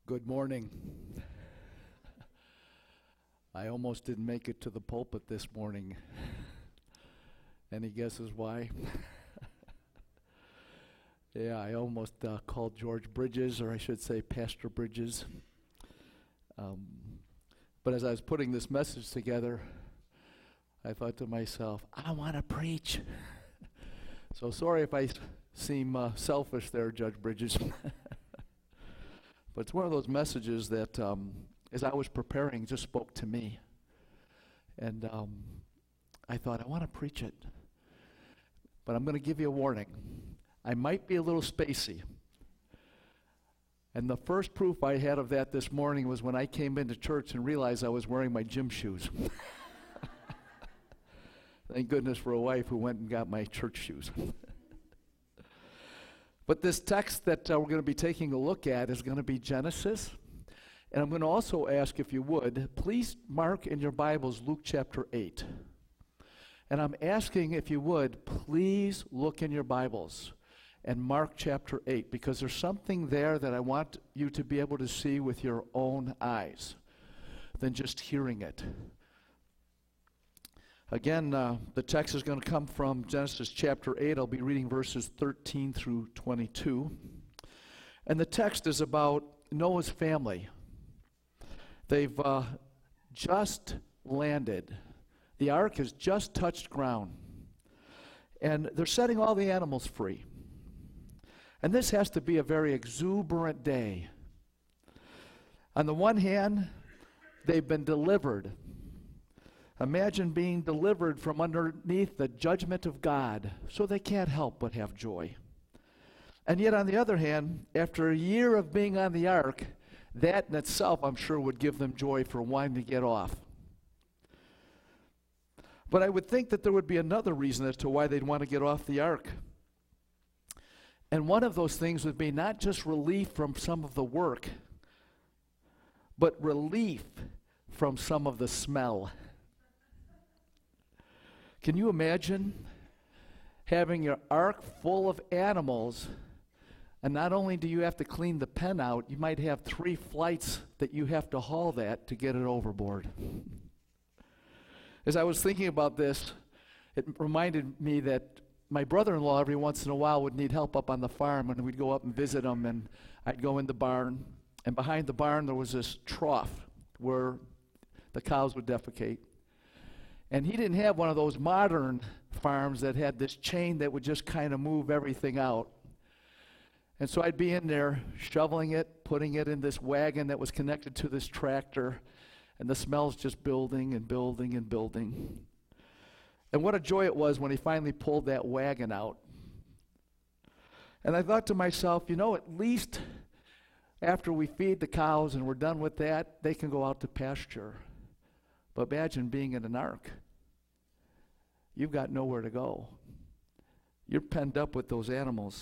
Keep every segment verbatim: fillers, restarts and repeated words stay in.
Good morning. I almost didn't make it to the pulpit this morning. Any guesses why? Yeah, I almost uh, called George Bridges, or I should say Pastor Bridges. Um, but as I was putting this message together, I thought to myself, I want to preach. So sorry if I s- seem uh, selfish there, Judge Bridges. But it's one of those messages that, um, as I was preparing, just spoke to me. And um, I thought, I want to preach it. But I'm going to give you a warning. I might be a little spacey. And the first proof I had of that this morning was when I came into church and realized I was wearing my gym shoes. Thank goodness for a wife who went and got my church shoes. But this text that uh, we're going to be taking a look at is going to be Genesis. And I'm going to also ask, if you would, please mark in your Bibles Luke chapter eight. And I'm asking, if you would, please look in your Bibles and mark chapter eight, because there's something there that I want you to be able to see with your own eyes than just hearing it. Again, uh, the text is going to come from Genesis chapter eight. I'll be reading verses thirteen through twenty-two. And the text is about Noah's family. They've uh, just landed. The ark has just touched ground. And they're setting all the animals free. And this has to be a very exuberant day. On the one hand, they've been delivered. Imagine being delivered from underneath the judgment of God, so they can't help but have joy. And yet, on the other hand, after a year of being on the ark, that in itself, I'm sure, would give them joy for wanting to get off. But I would think that there would be another reason as to why they'd want to get off the ark. And one of those things would be not just relief from some of the work, but relief from some of the smell. Can you imagine having your ark full of animals, and not only do you have to clean the pen out, you might have three flights that you have to haul that to get it overboard. As I was thinking about this, it reminded me that my brother-in-law every once in a while would need help up on the farm, and we'd go up and visit him, and I'd go in the barn, and behind the barn there was this trough where the cows would defecate. And he didn't have one of those modern farms that had this chain that would just kind of move everything out. And so I'd be in there shoveling it, putting it in this wagon that was connected to this tractor, and the smell's just building and building and building. And what a joy it was when he finally pulled that wagon out. And I thought to myself, you know, at least after we feed the cows and we're done with that, they can go out to pasture. But imagine being in an ark. You've got nowhere to go. You're penned up with those animals.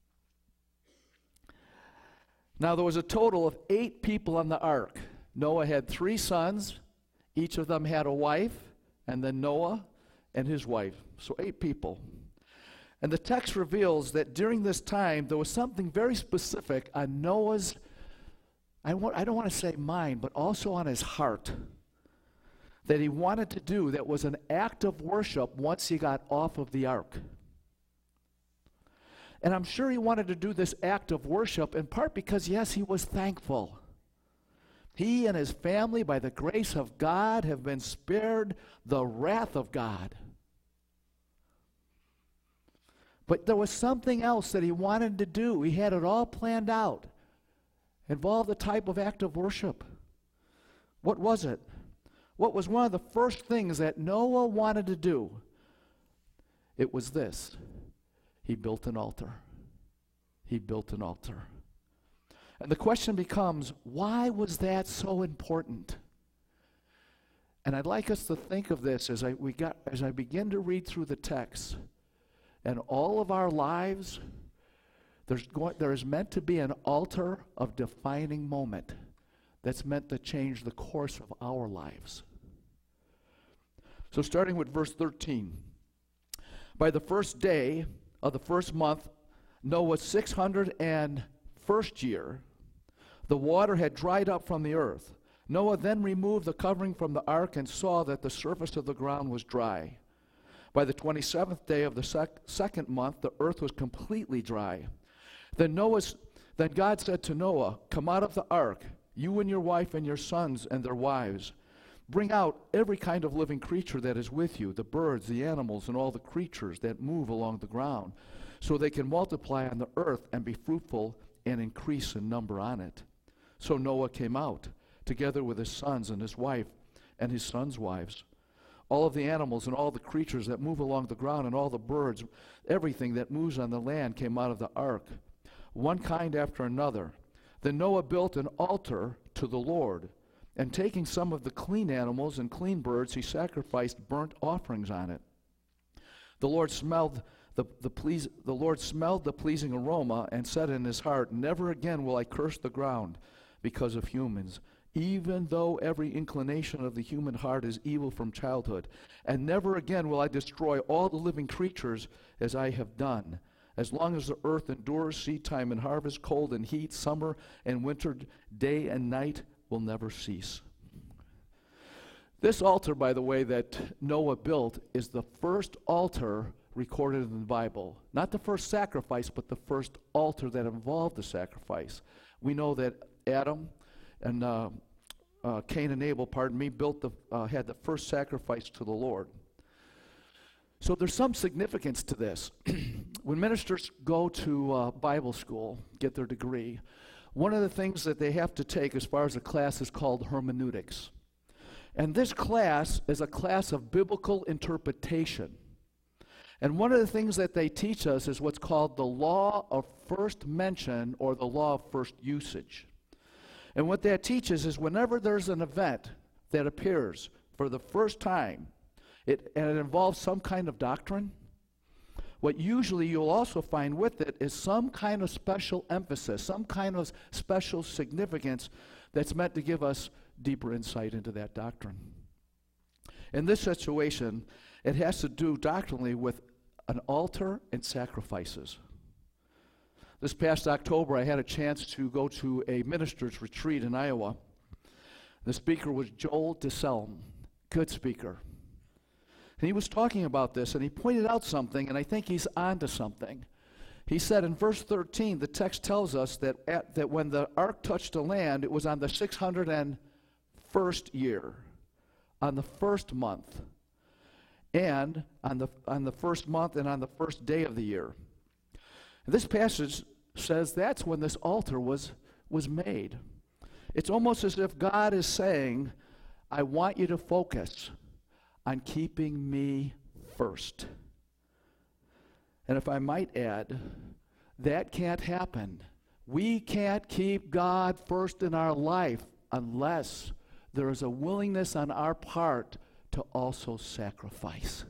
Now, there was a total of eight people on the ark. Noah had three sons. Each of them had a wife, and then Noah and his wife. So eight people. And the text reveals that during this time, there was something very specific on Noah's, I, want, I don't want to say mind, but also on his heart, that he wanted to do that was an act of worship once he got off of the ark. And I'm sure he wanted to do this act of worship in part because, yes, he was thankful. He and his family, by the grace of God, have been spared the wrath of God. But there was something else that he wanted to do. He had it all planned out. Involved a type of act of worship. What was it? What was one of the first things that Noah wanted to do? It was this. He built an altar. He built an altar. And the question becomes, why was that so important? And I'd like us to think of this as I we got as I begin to read through the text. And all of our lives, there's going, there is meant to be an altar of defining moment that's meant to change the course of our lives. So starting with verse thirteen. By the first day of the first month, Noah's six hundred first year, The water had dried up from the earth. Noah then removed the covering from the ark and saw that the surface of the ground was dry. By the twenty-seventh day of the sec- second month, the earth was completely dry. Then Noah's, then God said to Noah, "Come out of the ark, you and your wife and your sons and their wives. Bring out every kind of living creature that is with you, the birds, the animals, and all the creatures that move along the ground, so they can multiply on the earth and be fruitful and increase in number on it." So Noah came out, together with his sons and his wife and his sons' wives. All of the animals and all the creatures that move along the ground and all the birds, everything that moves on the land came out of the ark, one kind after another. Then Noah built an altar to the Lord, and taking some of the clean animals and clean birds, he sacrificed burnt offerings on it. The Lord smelled the, the, please, the Lord smelled the pleasing aroma and said in his heart, "Never again will I curse the ground because of humans, even though every inclination of the human heart is evil from childhood. And never again will I destroy all the living creatures as I have done. As long as the earth endures, seed time and harvest, cold and heat, summer and winter, day and night will never cease." This altar, by the way, that Noah built is the first altar recorded in the Bible. Not the first sacrifice, but the first altar that involved the sacrifice. We know that Adam and uh, uh, Cain and Abel, pardon me, built the uh, had the first sacrifice to the Lord. So there's some significance to this. When ministers go to uh, Bible school, get their degree, one of the things that they have to take as far as a class is called hermeneutics. And this class is a class of biblical interpretation. And one of the things that they teach us is what's called the law of first mention, or the law of first usage. And what that teaches is whenever there's an event that appears for the first time, it, and it involves some kind of doctrine, what usually you'll also find with it is some kind of special emphasis, some kind of special significance that's meant to give us deeper insight into that doctrine. In this situation, it has to do doctrinally with an altar and sacrifices. This past October, I had a chance to go to a minister's retreat in Iowa. The speaker was Joel DeSelm, good speaker. And he was talking about this, and he pointed out something, and I think he's onto something. He said in verse thirteen, the text tells us that, at, that when the ark touched the land, it was on the six hundred first year, on the first month, and on the, on the first month and on the first day of the year. This passage says that's when this altar was, was made. It's almost as if God is saying, I want you to focus on keeping me first. And if I might add, that can't happen. We can't keep God first in our life unless there is a willingness on our part to also sacrifice.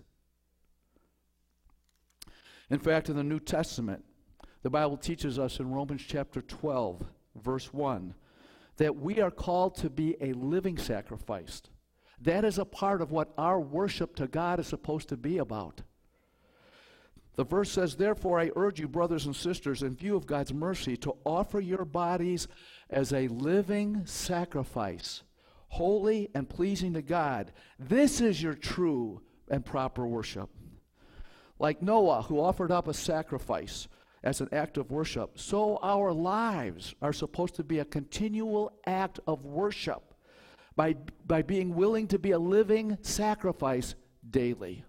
In fact, in the New Testament, the Bible teaches us in Romans chapter twelve, verse one, that we are called to be a living sacrifice. That is a part of what our worship to God is supposed to be about. The verse says, "Therefore I urge you, brothers and sisters, in view of God's mercy, to offer your bodies as a living sacrifice, holy and pleasing to God. This is your true and proper worship." Like Noah, who offered up a sacrifice as an act of worship, so our lives are supposed to be a continual act of worship by, by being willing to be a living sacrifice daily.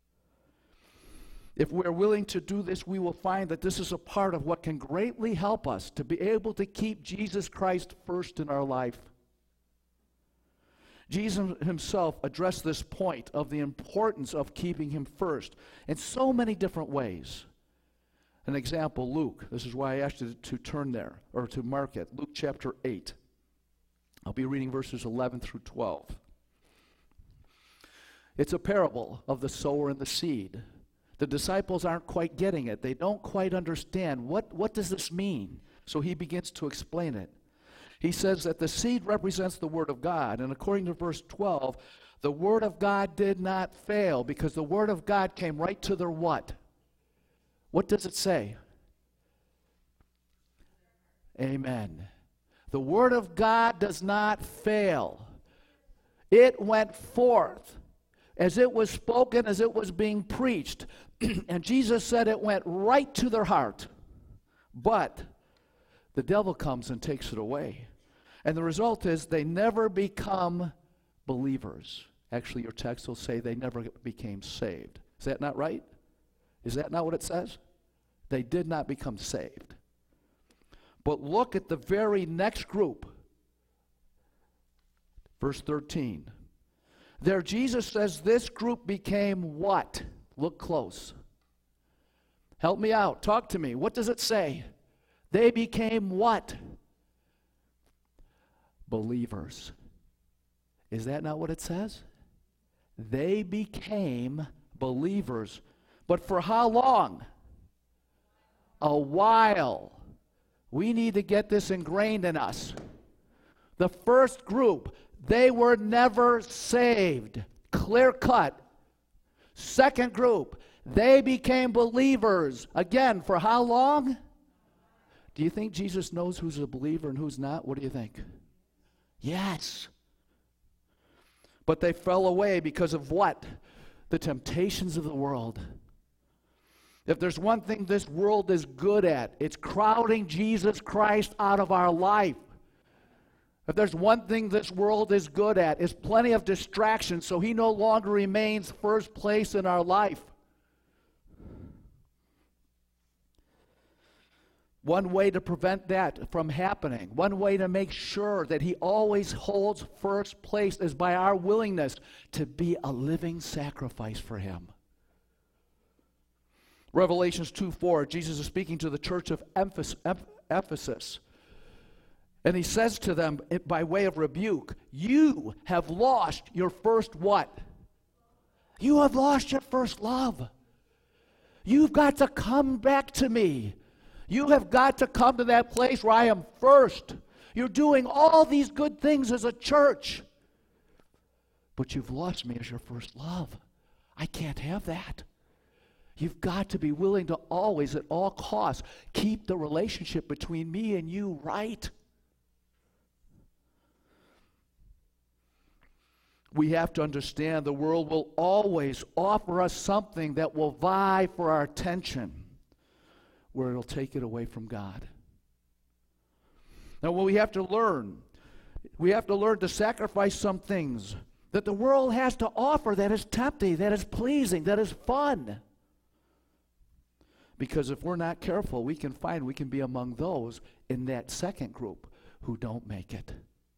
If we're willing to do this, we will find that this is a part of what can greatly help us to be able to keep Jesus Christ first in our life. Jesus himself addressed this point of the importance of keeping him first in so many different ways. An example, Luke. This is why I asked you to turn there, or to mark it. Luke chapter eight. I'll be reading verses eleven through twelve. It's a parable of the sower and the seed. The disciples aren't quite getting it. They don't quite understand what, what does this mean? So he begins to explain it. He says that the seed represents the Word of God. And according to verse twelve, the Word of God did not fail because the Word of God came right to their what? What does it say? Amen. The word of God does not fail. It went forth as it was spoken, as it was being preached. And Jesus said it went right to their heart. But the devil comes and takes it away. And the result is they never become believers. Actually, your text will say they never became saved. Is that not right? Is that not what it says? They did not become saved. But look at the very next group. Verse thirteen. There Jesus says this group became what? Look close. Help me out. Talk to me. What does it say? They became what? Believers. Is that not what it says? They became believers. But for how long? A while. We need to get this ingrained in us. The first group, they were never saved. Clear cut. Second group, they became believers. Again, for how long? Do you think Jesus knows who's a believer and who's not? What do you think? Yes. But they fell away because of what? The temptations of the world. If there's one thing this world is good at, it's crowding Jesus Christ out of our life. If there's one thing this world is good at, it's plenty of distractions, so he no longer remains first place in our life. One way to prevent that from happening, one way to make sure that he always holds first place is by our willingness to be a living sacrifice for him. Revelations two four, Jesus is speaking to the church of Ephesus. And he says to them by way of rebuke, you have lost your first what? You have lost your first love. You've got to come back to me. You have got to come to that place where I am first. You're doing all these good things as a church, but you've lost me as your first love. I can't have that. You've got to be willing to always, at all costs, keep the relationship between me and you right. We have to understand the world will always offer us something that will vie for our attention, where it'll take it away from God. Now, what we have to learn, we have to learn to sacrifice some things that the world has to offer that is tempting, that is pleasing, that is fun. Because if we're not careful, we can find we can be among those in that second group who don't make it.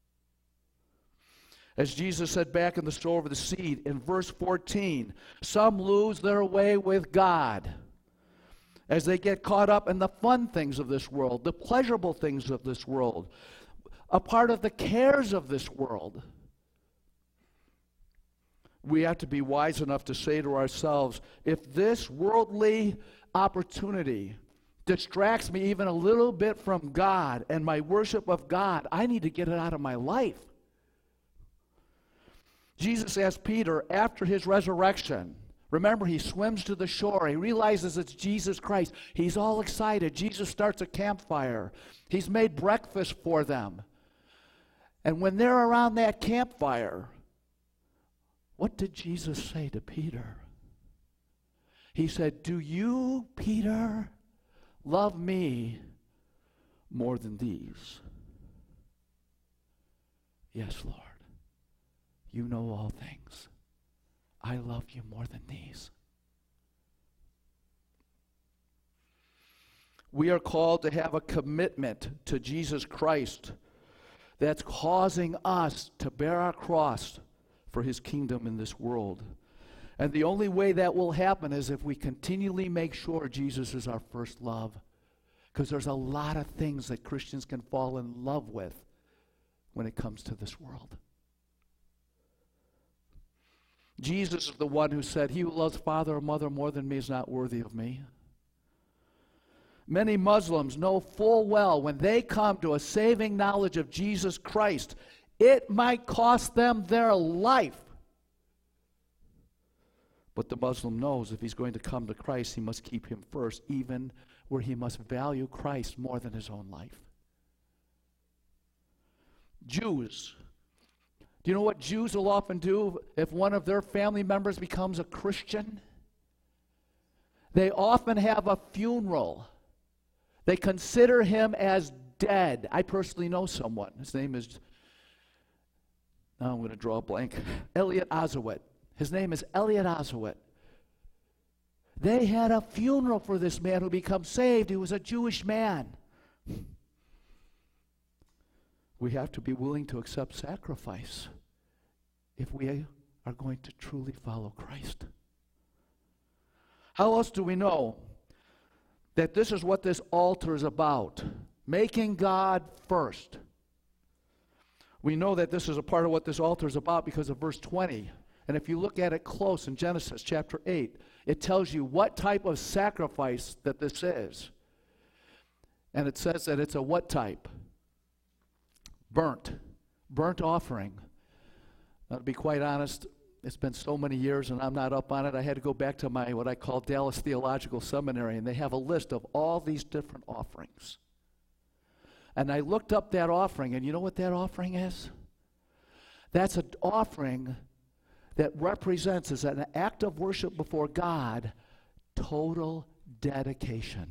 As Jesus said back in the story of the seed in verse fourteen, some lose their way with God as they get caught up in the fun things of this world, the pleasurable things of this world, a part of the cares of this world. We have to be wise enough to say to ourselves, if this worldly opportunity distracts me even a little bit from God and my worship of God, I need to get it out of my life. Jesus asked Peter after his resurrection, remember, he swims to the shore. He realizes it's Jesus Christ. He's all excited. Jesus starts a campfire. He's made breakfast for them. And when they're around that campfire, what did Jesus say to Peter? He said, do you, Peter, love me more than these? Yes, Lord. You know all things. I love you more than these. We are called to have a commitment to Jesus Christ that's causing us to bear our cross for his kingdom in this world. And the only way that will happen is if we continually make sure Jesus is our first love. Because there's a lot of things that Christians can fall in love with when it comes to this world. Jesus is the one who said, he who loves father or mother more than me is not worthy of me. Many Muslims know full well when they come to a saving knowledge of Jesus Christ, it might cost them their life. But the Muslim knows if he's going to come to Christ, he must keep him first, even where he must value Christ more than his own life. Jews. Do you know what Jews will often do if one of their family members becomes a Christian? They often have a funeral. They consider him as dead. I personally know someone. His name is, now I'm going to draw a blank, Elliot Osowit. His name is Elliot Osowit. They had a funeral for this man who became saved. He was a Jewish man. We have to be willing to accept sacrifice if we are going to truly follow Christ. How else do we know that this is what this altar is about? Making God first. We know that this is a part of what this altar is about because of verse twenty. And if you look at it close in Genesis chapter eight, it tells you what type of sacrifice that this is. And it says that it's a what type? Burnt. Burnt offering. Now, to be quite honest, it's been so many years and I'm not up on it. I had to go back to my, what I call Dallas Theological Seminary, and they have a list of all these different offerings. And I looked up that offering, and you know what that offering is? That's an offering that represents, as an act of worship before God, total dedication.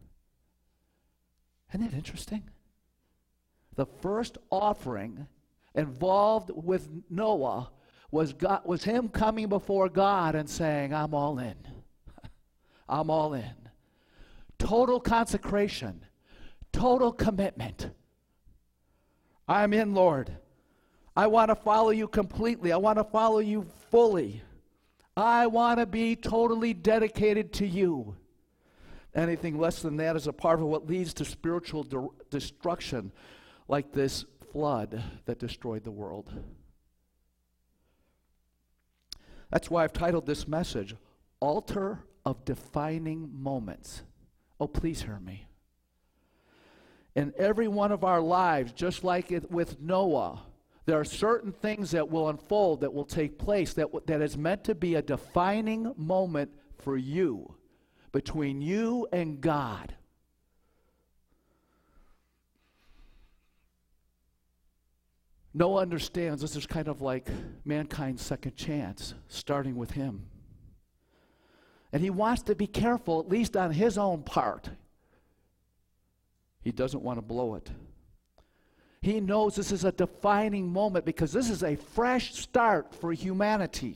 Isn't that interesting? The first offering involved with Noah was God, was him coming before God and saying, I'm all in. I'm all in. Total consecration. Total commitment. I'm in, Lord. I want to follow you completely. I want to follow you fully. I want to be totally dedicated to you. Anything less than that is a part of what leads to spiritual de- destruction, like this flood that destroyed the world. That's why I've titled this message, Altar of Defining Moments. Oh, please hear me. In every one of our lives, just like it with Noah, there are certain things that will unfold, that will take place, that, that is meant to be a defining moment for you, between you and God. Noah understands this is kind of like mankind's second chance, starting with him. And he wants to be careful, at least on his own part. He doesn't want to blow it. He knows this is a defining moment because this is a fresh start for humanity.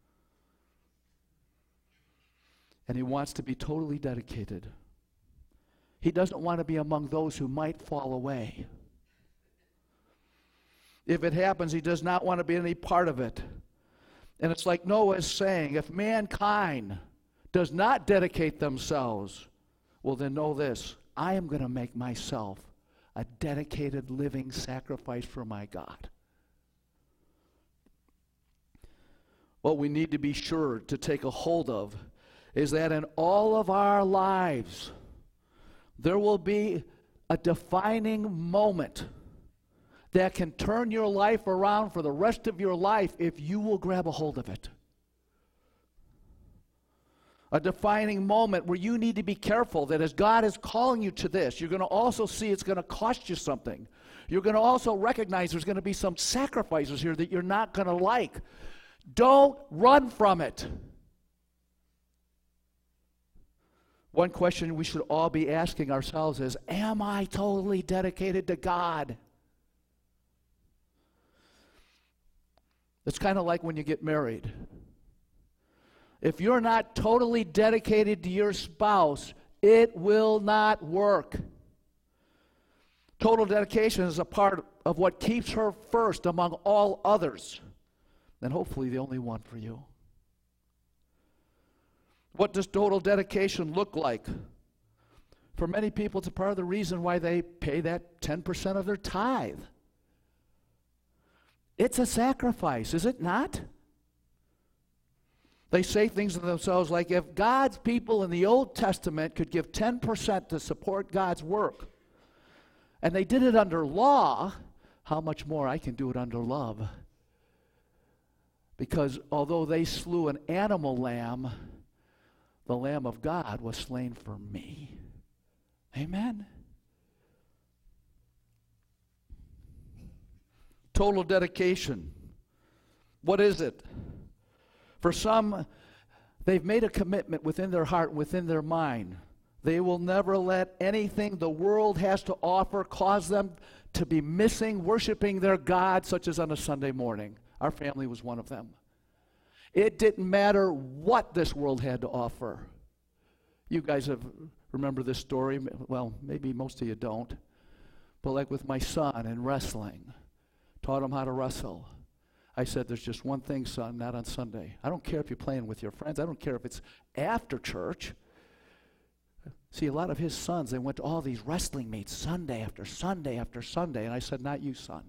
And he wants to be totally dedicated. He doesn't want to be among those who might fall away. If it happens, he does not want to be any part of it. And it's like Noah is saying, if mankind does not dedicate themselves, well then know this, I am going to make myself a dedicated living sacrifice for my God. What we need to be sure to take a hold of is that in all of our lives, there will be a defining moment that can turn your life around for the rest of your life if you will grab a hold of it. A defining moment where you need to be careful that as God is calling you to this, you're going to also see it's going to cost you something. You're going to also recognize there's going to be some sacrifices here that you're not going to like. Don't run from it. One question we should all be asking ourselves is, am I totally dedicated to God? It's kind of like when you get married. If you're not totally dedicated to your spouse, it will not work. Total dedication is a part of what keeps her first among all others, and hopefully the only one for you. What does total dedication look like? For many people, it's a part of the reason why they pay that ten percent of their tithe. It's a sacrifice, is it not? They say things to themselves like, if God's people in the Old Testament could give ten percent to support God's work, and they did it under law, how much more I can do it under love? Because although they slew an animal lamb, the Lamb of God was slain for me. Amen? Total dedication. What is it? For some, they've made a commitment within their heart, within their mind. They will never let anything the world has to offer cause them to be missing worshiping their God, such as on a Sunday morning. Our family was one of them. It didn't matter what this world had to offer. You guys have remember this story. Well, maybe most of you don't. But like with my son in wrestling, taught him how to wrestle. I said, there's just one thing, son, not on Sunday. I don't care if you're playing with your friends. I don't care if it's after church. See, a lot of his sons, they went to all these wrestling meets Sunday after Sunday after Sunday. And I said, not you, son.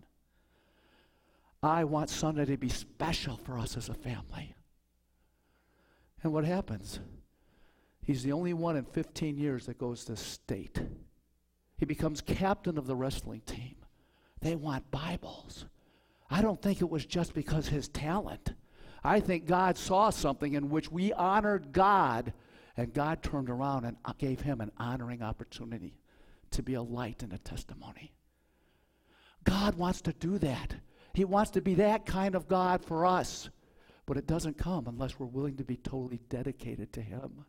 I want Sunday to be special for us as a family. And what happens? He's the only one in fifteen years that goes to state. He becomes captain of the wrestling team. They want Bibles. I don't think it was just because his talent. I think God saw something in which we honored God, and God turned around and gave him an honoring opportunity to be a light and a testimony. God wants to do that. He wants to be that kind of God for us. But it doesn't come unless we're willing to be totally dedicated to him.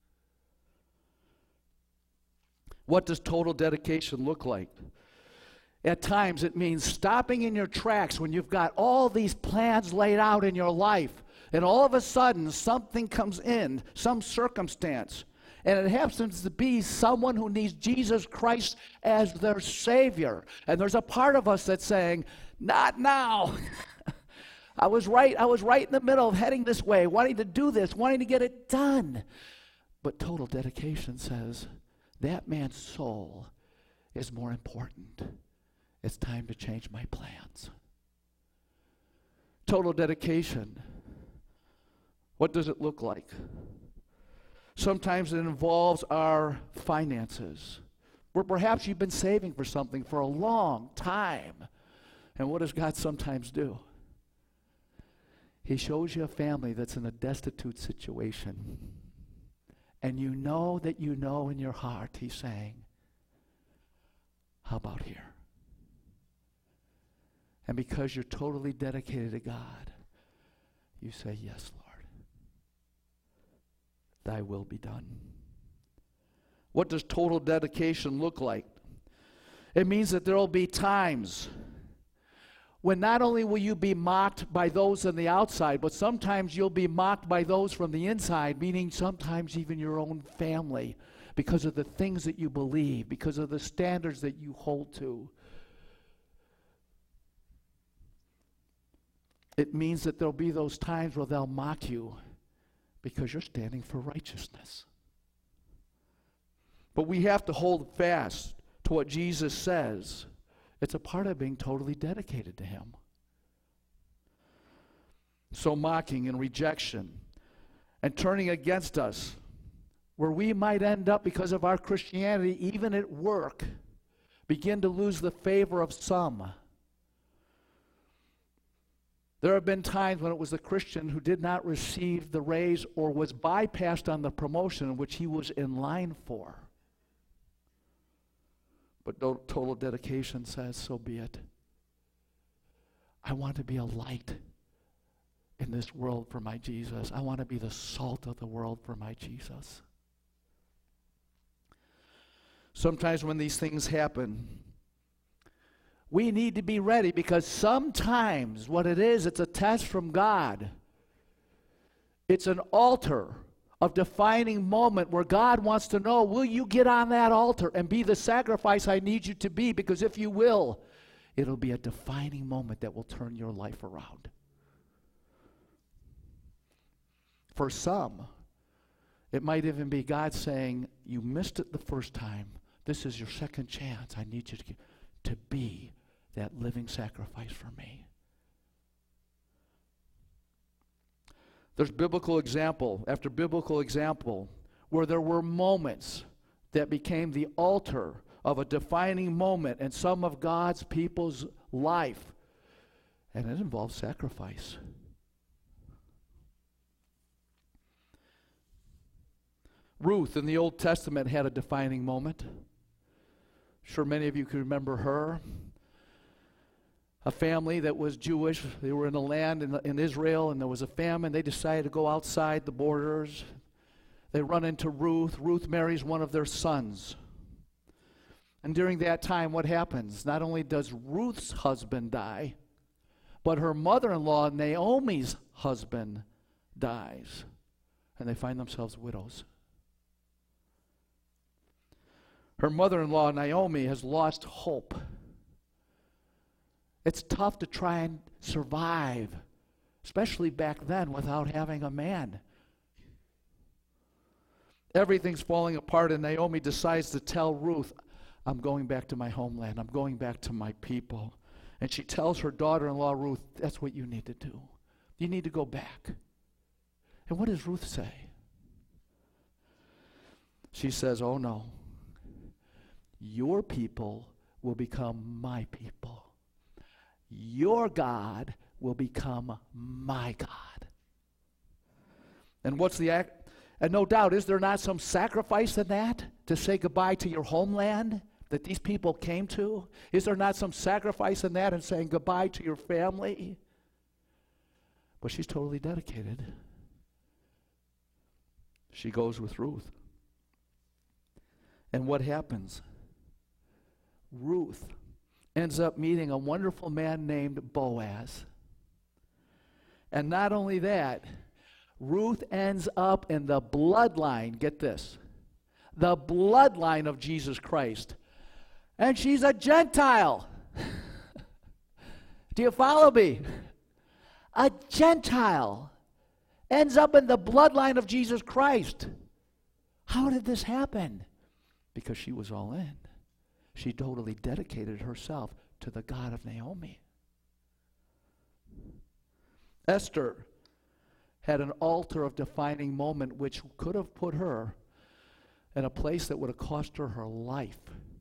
What does total dedication look like? At times it means stopping in your tracks when you've got all these plans laid out in your life, and all of a sudden something comes in, some circumstance, and it happens to be someone who needs Jesus Christ as their Savior. And there's a part of us that's saying, not now. I was right, I was right in the middle of heading this way, wanting to do this, wanting to get it done. But total dedication says, that man's soul is more important. It's time to change my plans. Total dedication. What does it look like? Sometimes it involves our finances, where perhaps you've been saving for something for a long time. And what does God sometimes do? He shows you a family that's in a destitute situation. And you know that you know in your heart, he's saying, how about here? And because you're totally dedicated to God, you say, yes, Lord. Thy will be done. What does total dedication look like? It means that there will be times when not only will you be mocked by those on the outside, but sometimes you'll be mocked by those from the inside, meaning sometimes even your own family, because of the things that you believe, because of the standards that you hold to. It means that there'll be those times where they'll mock you because you're standing for righteousness. But we have to hold fast to what Jesus says. It's a part of being totally dedicated to him. So mocking and rejection and turning against us, where we might end up because of our Christianity, even at work, begin to lose the favor of some. There have been times when it was the Christian who did not receive the raise or was bypassed on the promotion which he was in line for. But total dedication says, so be it. I want to be a light in this world for my Jesus. I want to be the salt of the world for my Jesus. Sometimes when these things happen, we need to be ready, because sometimes what it is, it's a test from God. It's an altar of defining moment where God wants to know, will you get on that altar and be the sacrifice I need you to be? Because if you will, it'll be a defining moment that will turn your life around. For some, it might even be God saying, you missed it the first time. This is your second chance. I need you to, to be that living sacrifice for me. There's biblical example after biblical example where there were moments that became the altar of a defining moment in some of God's people's life. And it involves sacrifice. Ruth in the Old Testament had a defining moment. Sure, many of you can remember her. a family that was Jewish. They were in a land in, in Israel, and there was a famine. They decided to go outside the borders. They run into Ruth. Ruth marries one of their sons. And during that time, what happens? Not only does Ruth's husband die, but her mother-in-law, Naomi's husband, dies. And they find themselves widows. Her mother-in-law, Naomi, has lost hope. It's tough to try and survive, especially back then, without having a man. Everything's falling apart, and Naomi decides to tell Ruth, I'm going back to my homeland. I'm going back to my people. And she tells her daughter-in-law, Ruth, that's what you need to do. You need to go back. And what does Ruth say? She says, oh no. Your people will become my people. Your God will become my God. And what's the act? And no doubt, is there not some sacrifice in that? To say goodbye to your homeland that these people came to? Is there not some sacrifice in that in saying goodbye to your family? But she's totally dedicated. She goes with Ruth. And what happens? Ruth ends up meeting a wonderful man named Boaz. And not only that, Ruth ends up in the bloodline, get this, the bloodline of Jesus Christ. And she's a Gentile. Do you follow me? A Gentile ends up in the bloodline of Jesus Christ. How did this happen? Because she was all in. She totally dedicated herself to the God of Naomi. Esther had an altar of defining moment which could have put her in a place that would have cost her her life.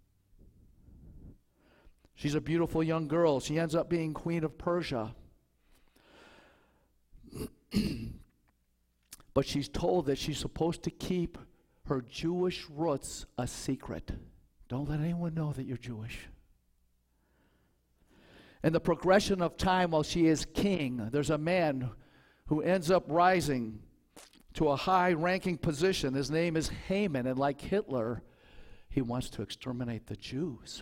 She's a beautiful young girl. She ends up being queen of Persia. But she's told that she's supposed to keep her Jewish roots a secret. Don't let anyone know that you're Jewish. In the progression of time while she is king, there's a man who ends up rising to a high-ranking position. His name is Haman, and like Hitler, he wants to exterminate the Jews.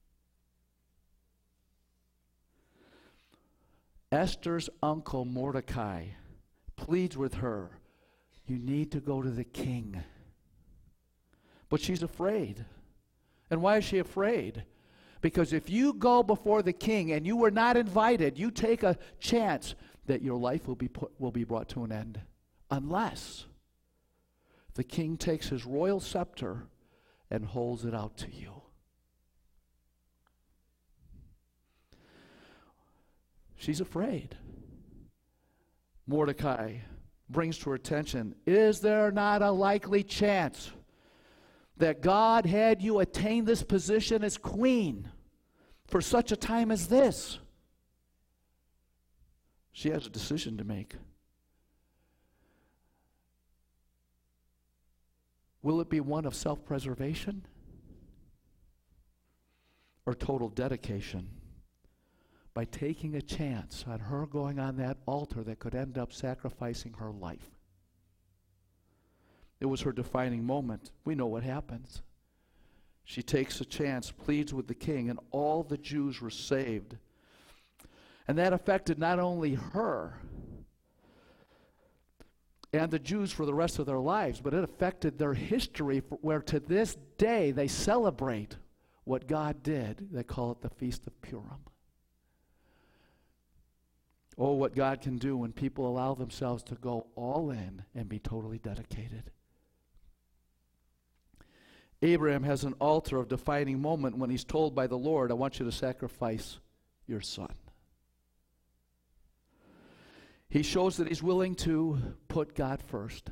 Esther's uncle Mordecai pleads with her, you need to go to the king. But she's afraid. And why is she afraid? Because if you go before the king and you were not invited, you take a chance that your life will be put, will be brought to an end. Unless the king takes his royal scepter and holds it out to you. She's afraid. Mordecai brings to her attention, is there not a likely chance that God had you attain this position as queen for such a time as this? She has a decision to make. Will it be one of self-preservation or total dedication by taking a chance on her going on that altar that could end up sacrificing her life? It was her defining moment. We know what happens. She takes a chance, pleads with the king, and all the Jews were saved. And that affected not only her and the Jews for the rest of their lives, but it affected their history, for, where to this day they celebrate what God did. They call it the Feast of Purim. Oh, what God can do when people allow themselves to go all in and be totally dedicated. Abraham has an altar of defining moment when he's told by the Lord, I want you to sacrifice your son. He shows that he's willing to put God first.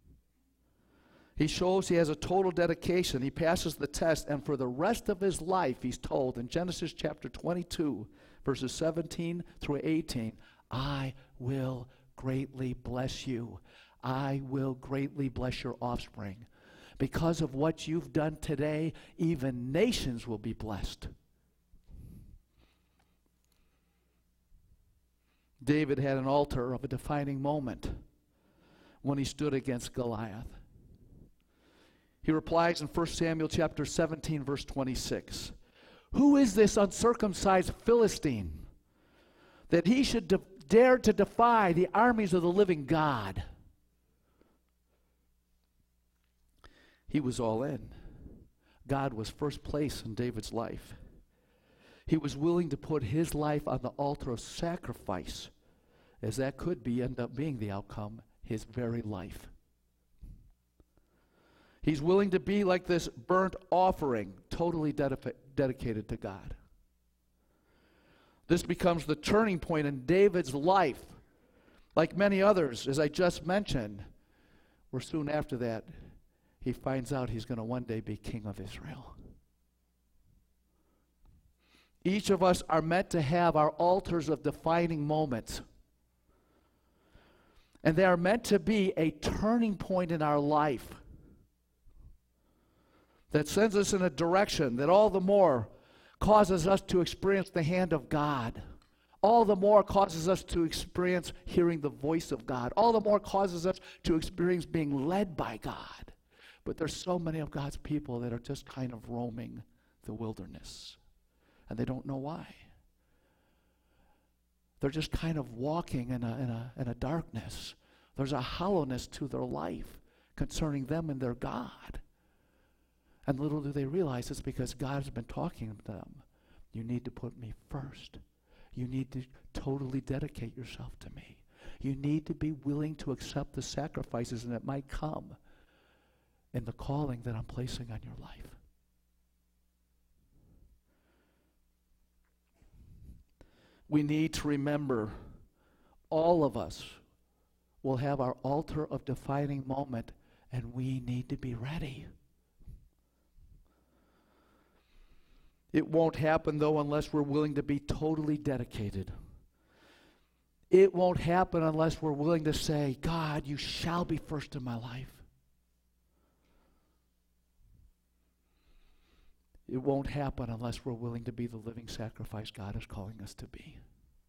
He shows he has a total dedication. He passes the test, and for the rest of his life, he's told in Genesis chapter twenty-two, verses seventeen through eighteen, I will greatly bless you. I will greatly bless your offspring. Because of what you've done today, even nations will be blessed. David had an altar of a defining moment when he stood against Goliath. He replies in First Samuel chapter seventeen, verse twenty-six. Who is this uncircumcised Philistine that he should de- dare to defy the armies of the living God? He was all in. God was first place in David's life. He was willing to put his life on the altar of sacrifice, as that could be end up being the outcome, his very life. He's willing to be like this burnt offering, totally dedica- dedicated to God. This becomes the turning point in David's life. Like many others, as I just mentioned, where soon after that, he finds out he's going to one day be king of Israel. Each of us are meant to have our altars of defining moments. And they are meant to be a turning point in our life that sends us in a direction that all the more causes us to experience the hand of God. All the more causes us to experience hearing the voice of God. All the more causes us to experience being led by God. But there's so many of God's people that are just kind of roaming the wilderness, and they don't know why. They're just kind of walking in a, in a, in a darkness. There's a hollowness to their life concerning them and their God. And little do they realize it's because God's been talking to them. You need to put me first. You need to totally dedicate yourself to me. You need to be willing to accept the sacrifices that might come in the calling that I'm placing on your life. We need to remember all of us will have our altar of defining moment, and we need to be ready. It won't happen, though, unless we're willing to be totally dedicated. It won't happen unless we're willing to say, God, you shall be first in my life. It won't happen unless we're willing to be the living sacrifice God is calling us to be.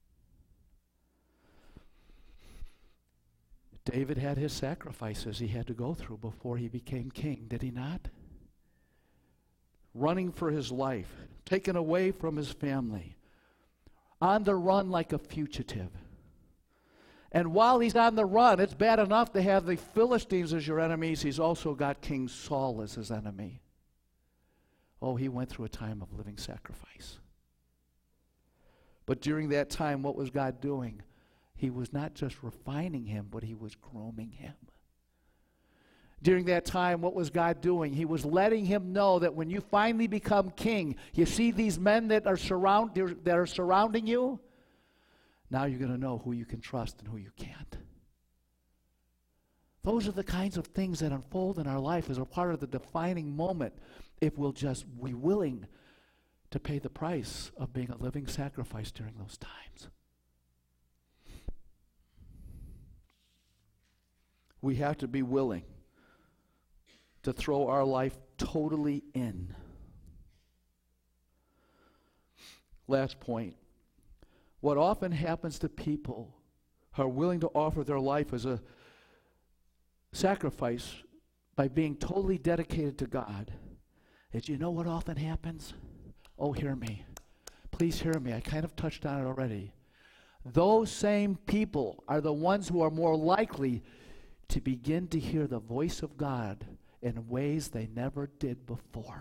David had his sacrifices he had to go through before he became king, did he not? Running for his life, taken away from his family, on the run like a fugitive. And while he's on the run, it's bad enough to have the Philistines as your enemies. He's also got King Saul as his enemy. Oh, he went through a time of living sacrifice. But during that time, what was God doing? He was not just refining him, but he was grooming him. During that time, what was God doing? He was letting him know that when you finally become king, you see these men that are surround that are surrounding you. Now you're going to know who you can trust and who you can't. Those are the kinds of things that unfold in our life as a part of the defining moment, if we'll just be willing to pay the price of being a living sacrifice during those times. We have to be willing to throw our life totally in. Last point. What often happens to people who are willing to offer their life as a sacrifice by being totally dedicated to God is, you know what often happens? Oh, hear me. Please hear me. I kind of touched on it already. Those same people are the ones who are more likely to begin to hear the voice of God in ways they never did before.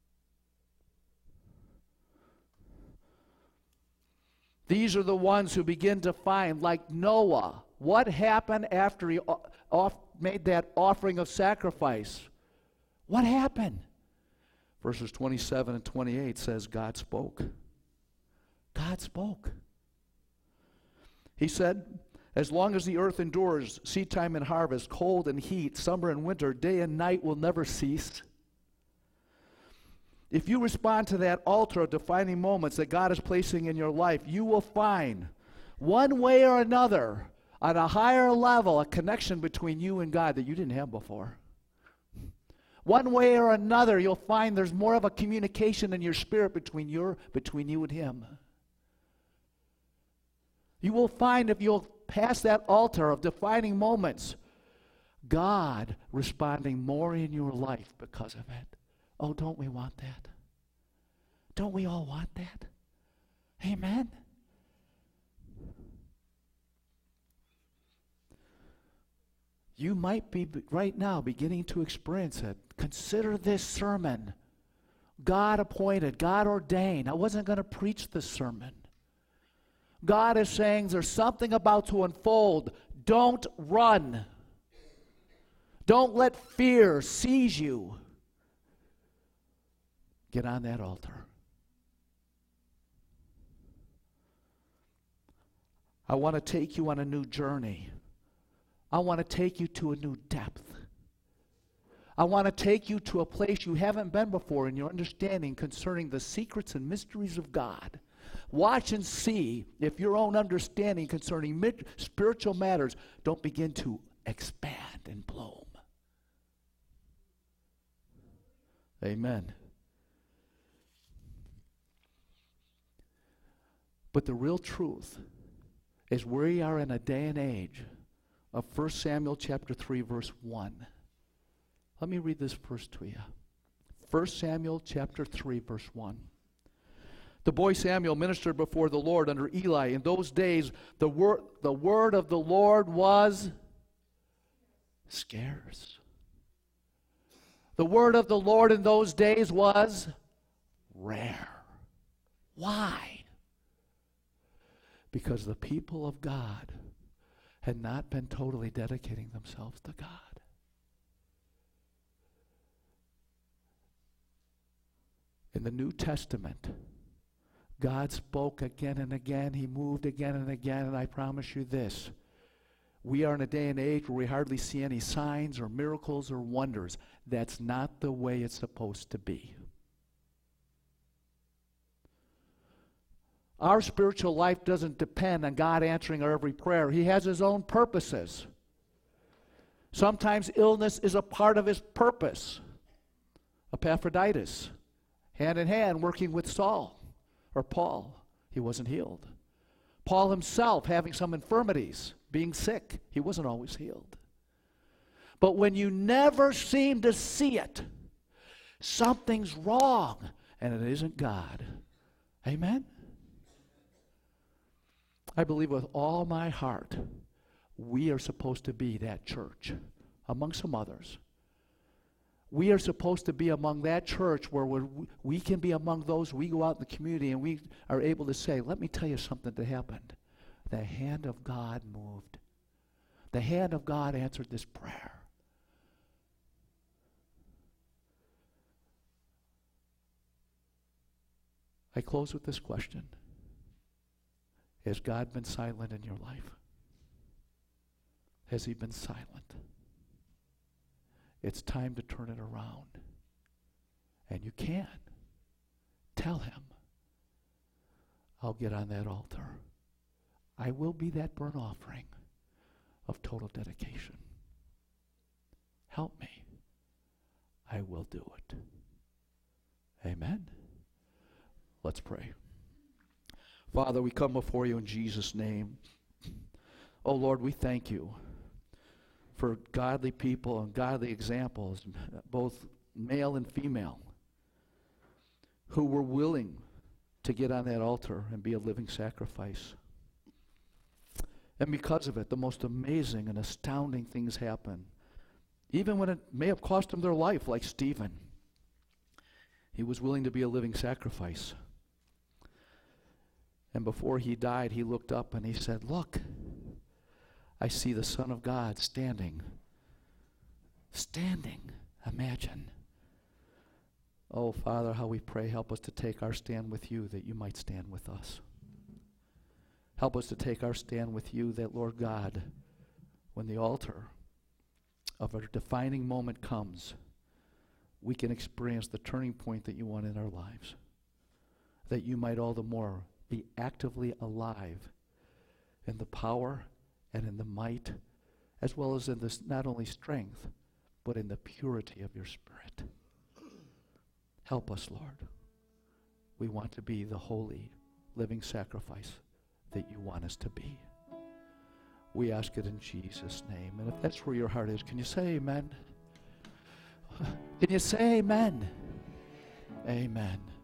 These are the ones who begin to find, like Noah, what happened after he off, made that offering of sacrifice? What happened? Verses twenty-seven and twenty-eight says God spoke. God spoke. He said, as long as the earth endures, seed time and harvest, cold and heat, summer and winter, day and night will never cease. If you respond to that altar of defining moments that God is placing in your life, you will find, one way or another, on a higher level, a connection between you and God that you didn't have before. One way or another, you'll find there's more of a communication in your spirit between your between you and Him. You will find if you'll pass that altar of defining moments, God responding more in your life because of it. Oh, don't we want that? Don't we all want that? Amen? You might be right now beginning to experience it. Consider this sermon. God appointed, God ordained. I wasn't going to preach this sermon. God is saying there's something about to unfold. Don't run. Don't let fear seize you. Get on that altar. I want to take you on a new journey. I want to take you to a new depth. I want to take you to a place you haven't been before in your understanding concerning the secrets and mysteries of God. Watch and see if your own understanding concerning mid- spiritual matters don't begin to expand and bloom. Amen. But the real truth is we are in a day and age of First Samuel chapter three, verse one. Let me read this verse to you. First Samuel chapter three, verse one. The boy Samuel ministered before the Lord under Eli. In those days, the word, the word of the Lord was scarce. The word of the Lord in those days was rare. Why? Because the people of God had not been totally dedicating themselves to God. In the New Testament, God spoke again and again. He moved again and again, and I promise you this. We are in a day and age where we hardly see any signs or miracles or wonders. That's not the way it's supposed to be. Our spiritual life doesn't depend on God answering our every prayer. He has his own purposes. Sometimes illness is a part of his purpose. Epaphroditus, hand in hand, working with Saul or Paul, he wasn't healed. Paul himself having some infirmities, being sick, he wasn't always healed. But when you never seem to see it, something's wrong, and it isn't God. Amen? I believe with all my heart, we are supposed to be that church, among some others. We are supposed to be among that church where we're, we can be among those, we go out in the community and we are able to say, let me tell you something that happened. The hand of God moved. The hand of God answered this prayer. I close with this question. Has God been silent in your life? Has he been silent? It's time to turn it around. And you can. Tell him, I'll get on that altar. I will be that burnt offering of total dedication. Help me. I will do it. Amen. Let's pray. Father, we come before you in Jesus' name. Oh, Lord, we thank you for godly people and godly examples, both male and female, who were willing to get on that altar and be a living sacrifice. And because of it, the most amazing and astounding things happen. Even when it may have cost them their life, like Stephen. He was willing to be a living sacrifice. And before he died, he looked up and he said, look, I see the Son of God standing. Standing. Imagine. Oh, Father, how we pray, help us to take our stand with you that you might stand with us. Help us to take our stand with you that, Lord God, when the altar of a defining moment comes, we can experience the turning point that you want in our lives. That you might all the more be actively alive in the power and in the might, as well as in this not only strength, but in the purity of your Spirit. Help us, Lord. We want to be the holy, living sacrifice that you want us to be. We ask it in Jesus' name. And if that's where your heart is, can you say amen? Can you say amen? Amen.